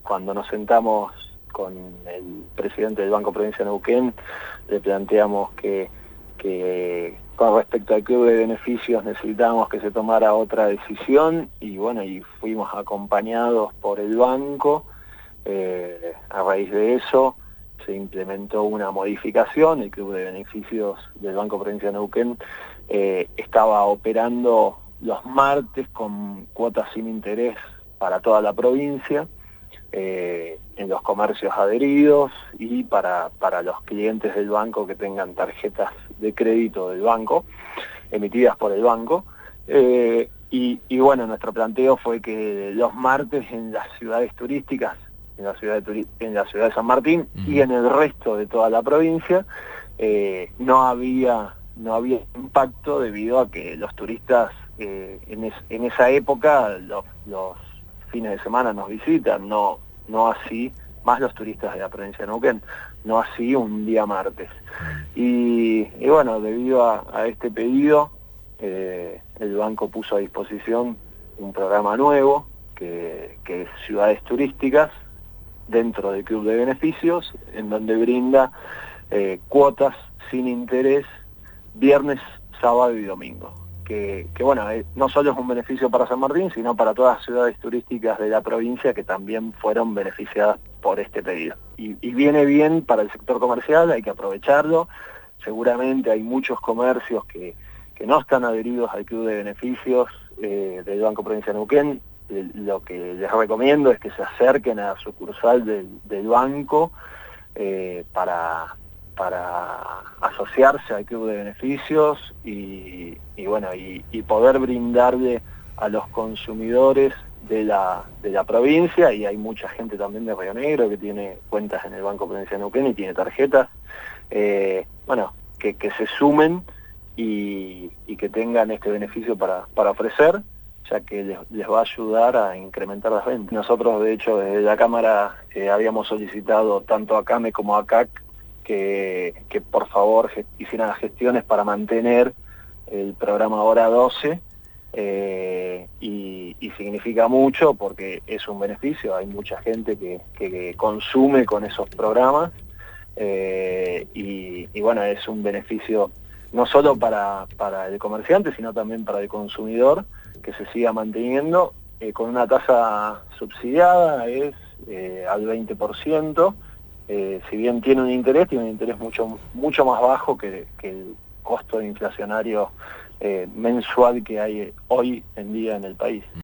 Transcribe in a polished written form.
cuando nos sentamos con el presidente del Banco Provincia de Neuquén, le planteamos que con respecto al club de beneficios necesitábamos que se tomara otra decisión, y bueno, y fuimos acompañados por el banco. A raíz de eso se implementó una modificación. El club de beneficios del Banco Provincia de Neuquén estaba operando los martes con cuotas sin interés para toda la provincia, en los comercios adheridos y para los clientes del banco que tengan tarjetas de crédito del banco, emitidas por el banco. Y bueno, nuestro planteo fue que los martes en las ciudades turísticas, en la ciudad de San Martín y en el resto de toda la provincia, no había impacto, debido a que los turistas en esa época, los fines de semana nos visitan, no así, más los turistas de la provincia de Neuquén, no así un día martes. Y bueno, debido a este pedido, el banco puso a disposición un programa nuevo, que es Ciudades Turísticas, dentro del Club de Beneficios, en donde brinda cuotas sin interés viernes, sábado y domingo. Que bueno, no solo es un beneficio para San Martín, sino para todas las ciudades turísticas de la provincia que también fueron beneficiadas por este pedido. Y viene bien para el sector comercial, hay que aprovecharlo. Seguramente hay muchos comercios que no están adheridos al Club de Beneficios del Banco Provincia de Neuquén. Lo que les recomiendo es que se acerquen a la sucursal del banco para asociarse al Club de Beneficios y poder brindarle a los consumidores de la provincia, y hay mucha gente también de Río Negro que tiene cuentas en el Banco Provincia de Neuquén y tiene tarjetas, que se sumen y que tengan este beneficio para ofrecer, ya que les va a ayudar a incrementar las ventas. Nosotros, de hecho, desde la Cámara habíamos solicitado tanto a CAME como a CAC que por favor hicieran las gestiones para mantener el programa Hora 12, y significa mucho porque es un beneficio. Hay mucha gente que consume con esos programas, y bueno, es un beneficio no solo para el comerciante, sino también para el consumidor, que se siga manteniendo con una tasa subsidiada, es al 20%. Si bien tiene un interés mucho más bajo que el costo inflacionario mensual que hay hoy en día en el país.